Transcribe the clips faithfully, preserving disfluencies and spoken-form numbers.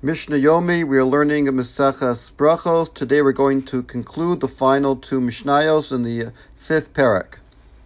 Mishnah Yomi, we are learning Maseches Brachos. Today we're going to conclude the final two Mishnayos in the fifth parak.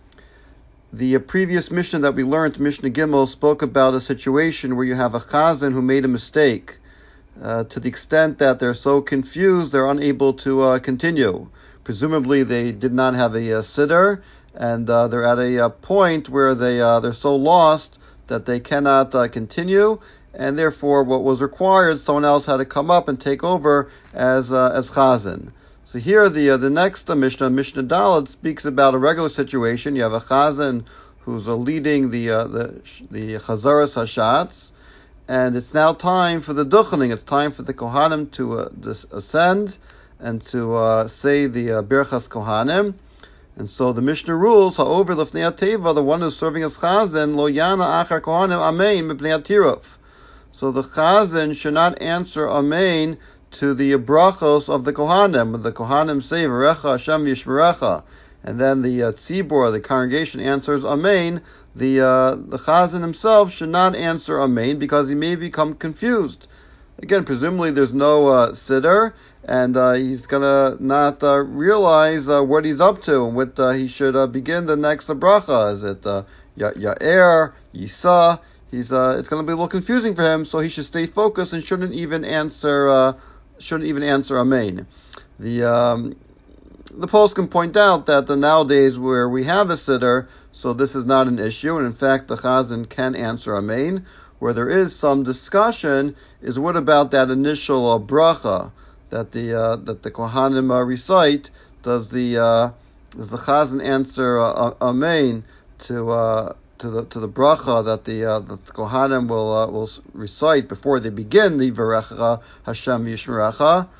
The previous Mishnah that we learned, Mishnah Gimel, spoke about a situation where you have a chazan who made a mistake. Uh, to the extent that they're so confused, they're unable to uh, continue. Presumably they did not have a, a siddur, and uh, they're at a, a point where they, uh, they're so lost that they cannot uh, continue, and therefore what was required, someone else had to come up and take over as uh, as chazan. So here the uh, the next uh, Mishnah, Mishnah Daled, speaks about a regular situation. You have a chazan who's uh, leading the uh, the the chazaras hashatz, and it's now time for the duchening. It's time for the kohanim to uh, dis- ascend and to uh, say the uh, birchas kohanim. And so the Mishnah rules, however, lefnei teva, the one who's serving as chazan, lo yana achar kohanim amein mipnei tiruf. So the chazan should not answer amein to the brachos of the kohanim. The kohanim say v'recha Hashem yishmerecha, and then the uh, tzibor, the congregation, answers amein. The uh, the chazan himself should not answer amein because he may become confused. Again, presumably there's no uh, siddur, and uh, he's gonna not uh, realize uh, what he's up to and what uh, he should uh, begin the next uh, bracha. Is it uh, Ya'er, Yisa? He's uh, it's gonna be a little confusing for him, so he should stay focused and shouldn't even answer uh, shouldn't even answer amen. The um, the post can point out that the nowadays where we have a siddur, so this is not an issue, and in fact the chazan can answer amen. Where there is some discussion is what about that initial uh, bracha that the uh, that the kohanim uh, recite? Does the uh, does the chazan answer uh, amen to uh, to the to the bracha that the uh, that the kohanim will uh, will recite before they begin the v'recha Hashem yishmerecha?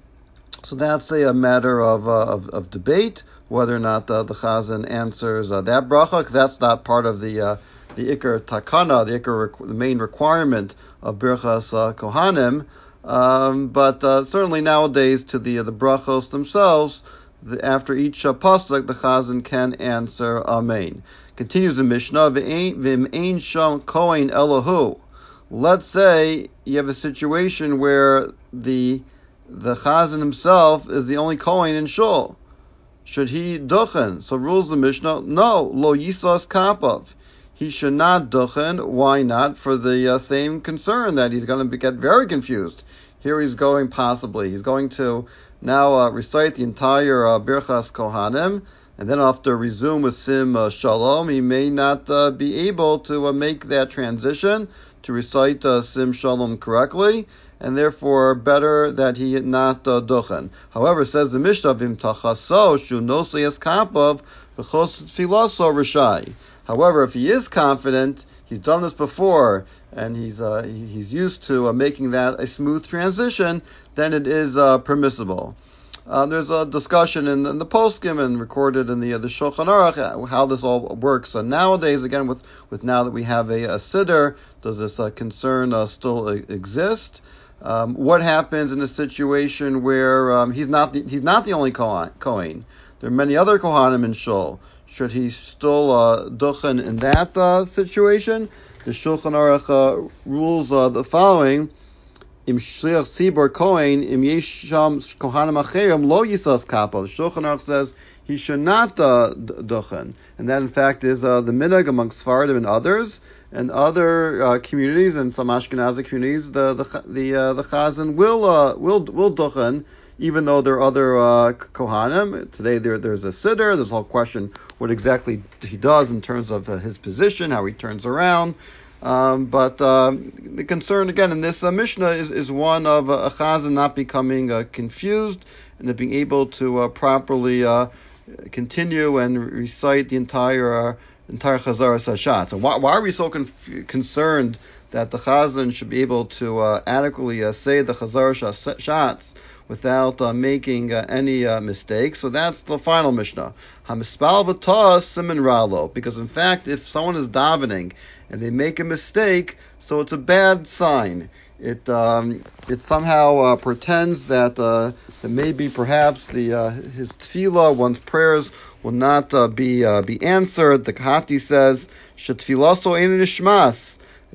So that's a, a matter of, uh, of of debate whether or not uh, the chazan answers uh, that bracha, because that's not part of the uh, the ikar takana, the ikar, the main requirement of birchas uh, kohanim. Um, but uh, certainly nowadays, to the uh, the brachos themselves, the, after each uh, pasuk, the chazan can answer amen. Continues the Mishnah, v'im ein sham kohen elohu. Let's say you have a situation where the the chazan himself is the only kohen in shul. Should he duchen? So rules the Mishnah, no, lo yisas kapav. He should not duchen. Why not? For the uh, same concern that he's going to get very confused. Here he's going possibly. He's going to now uh, recite the entire uh, Birchas Kohanim, and then after resume with Sim uh, Shalom, he may not uh, be able to uh, make that transition to recite uh, Sim Shalom correctly, and therefore better that he not uh, duchen. However, says the Mishnah, Vim tachaso shu nosei es kapav v'chos tfilaso rishai. However, if he is confident, he's done this before, and he's uh, he's used to uh, making that a smooth transition, then it is uh, permissible. Uh, there's a discussion in, in the poskim and recorded in the uh, the Shulchan Aruch how this all works. So nowadays, again, with, with now that we have a, a siddur, does this uh, concern uh, still exist? Um, what happens in a situation where um, he's not the, he's not the only kohen? There are many other kohanim in shul. Should he still uh, duchen in that uh, situation? The Shulchan Aruch uh, rules uh, the following: Im shliach tzibor kohen im yesham kohanim acherim lo yisas kappa. The Shulchan Aruch says he should not uh, duchen, and that in fact is uh, the minhag amongst Sfaradim and others, and other uh, communities and some Ashkenazi communities. The the the uh, the chazan will uh, will will duchen, even though there are other uh, kohanim. Today there there's a siddur. There's a whole question what exactly he does in terms of uh, his position, how he turns around. Um, but um, the concern again in this uh, Mishnah is, is one of uh, a chazan not becoming uh, confused and being able to uh, properly uh, continue and recite the entire uh, entire chazaras hashatz. So why, why are we so conf- concerned that the chazan should be able to uh, adequately uh, say the chazaras hashatz without uh, making uh, any uh, mistakes? So that's the final Mishnah. Hamispal v'tas siman ralo. Because in fact, if someone is davening and they make a mistake, so it's a bad sign. It um, it somehow uh, pretends that uh, that maybe perhaps the uh, his tefillah, one's prayers, will not uh, be uh, be answered. The Kahati says, "Shetfilaso ein nishmas."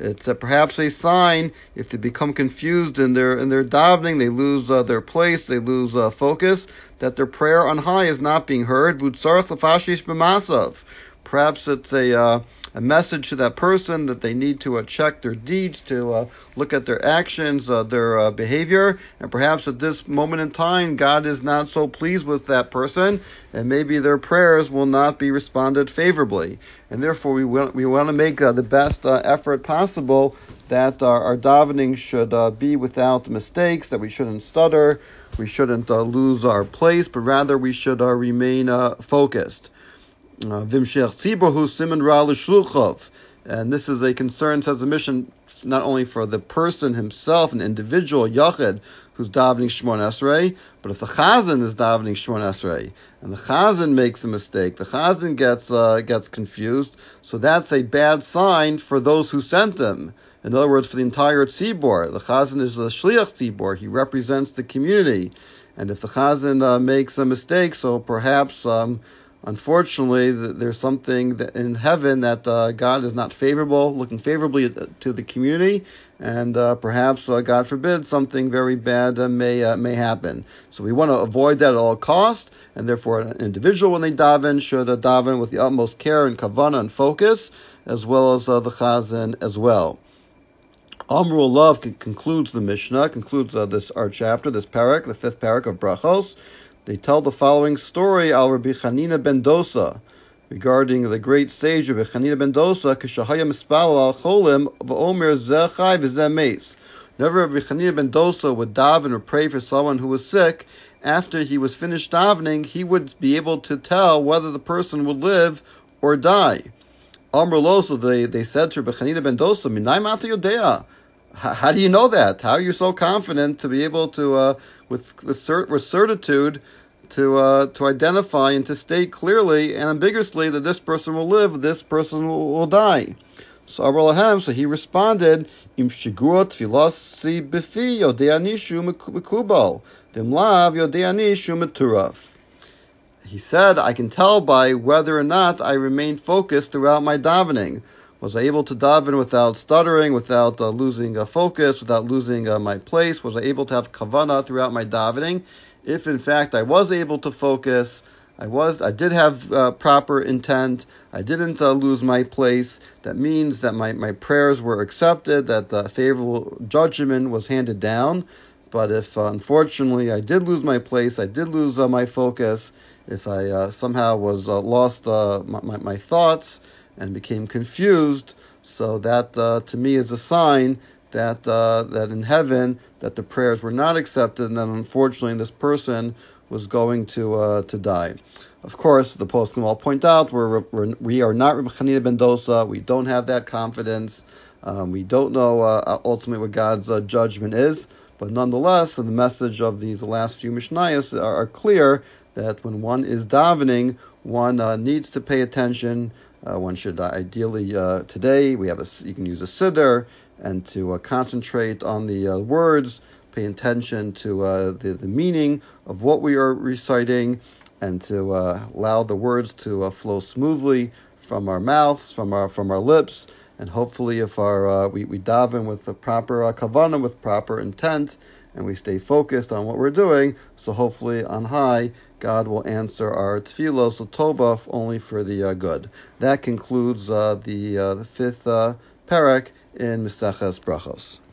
It's uh, perhaps a sign if they become confused in their in their davening, they lose uh, their place, they lose uh, focus, that their prayer on high is not being heard. Perhaps it's a uh, a message to that person that they need to uh, check their deeds, to uh, look at their actions, uh, their uh, behavior, and perhaps at this moment in time, God is not so pleased with that person, and maybe their prayers will not be responded favorably. And therefore, we want we want to make uh, the best uh, effort possible that uh, our davening should uh, be without mistakes, that we shouldn't stutter, we shouldn't uh, lose our place, but rather we should uh, remain uh, focused. Vimshech Tziborhu Siman Ra L'Shluchov. And this is a concern, says the mission, not only for the person himself, an individual, Yachid, who's davening Shemon Esrei, but if the Chazan is davening Shemon Esrei, and the Chazan makes a mistake, the Chazan gets uh, gets confused, so that's a bad sign for those who sent him. In other words, for the entire Tzibor. The Chazan is the Shliach Tzibor. He represents the community. And if the Chazan uh, makes a mistake, so perhaps... Um, Unfortunately, there's something that in heaven that uh, God is not favorable, looking favorably to the community, and uh, perhaps, uh, God forbid, something very bad uh, may uh, may happen. So we want to avoid that at all costs, and therefore an individual, when they daven, should uh, daven with the utmost care and kavanah and focus, as well as uh, the chazan as well. Amru Love concludes the Mishnah, concludes uh, this our chapter, this parak, the fifth parak of Brachos. They tell the following story, Al Rabbi Chanina ben Dosa, regarding the great sage Rabbi Chanina ben Dosa, K'shahaya mispal al cholim v'omer zeh chai v'zeh meis. Whenever Rabbi Chanina ben Dosa would daven or pray for someone who was sick, after he was finished davening, he would be able to tell whether the person would live or die. Amr Loso, they, they said to Rabbi Chanina ben Dosa, Minay mata yodea. How do you know that? How are you so confident to be able to, uh, with with, cert- with certitude, to uh, to identify and to state clearly and ambiguously that this person will live, this person will, will die? So Abraham, so he responded, Im shigurot tfilasi bifi yodeani shu mekubo, vimlav yodeani shu meturaf. He said, I can tell by whether or not I remained focused throughout my davening. Was I able to daven without stuttering, without uh, losing uh, focus, without losing uh, my place? Was I able to have kavanah throughout my davening? If in fact I was able to focus, I was, I did have uh, proper intent, I didn't uh, lose my place, that means that my, my prayers were accepted, that the favorable judgment was handed down. But if uh, unfortunately I did lose my place, I did lose uh, my focus, if I uh, somehow was uh, lost uh, my, my, my thoughts, and became confused, so that uh, to me is a sign that uh, that in heaven that the prayers were not accepted, and that unfortunately this person was going to uh, to die. Of course, the poskim all point out we're, we're we are not Rabbi Chanina ben Dosa. We don't have that confidence. Um, we don't know uh, ultimately what God's uh, judgment is, but nonetheless, the message of these last few Mishnayos are, are clear that when one is davening, one uh, needs to pay attention. Uh, one should uh, ideally uh, today we have a you can use a siddur and to uh, concentrate on the uh, words, pay attention to uh, the the meaning of what we are reciting, and to uh, allow the words to uh, flow smoothly from our mouths, from our from our lips, and hopefully if our uh, we we daven with the proper uh, kavanah, with proper intent, and we stay focused on what we're doing, so hopefully on high, God will answer our tefillos l'tova, only for the uh, good. That concludes uh, the, uh, the fifth uh, parak in Maseches Brachos.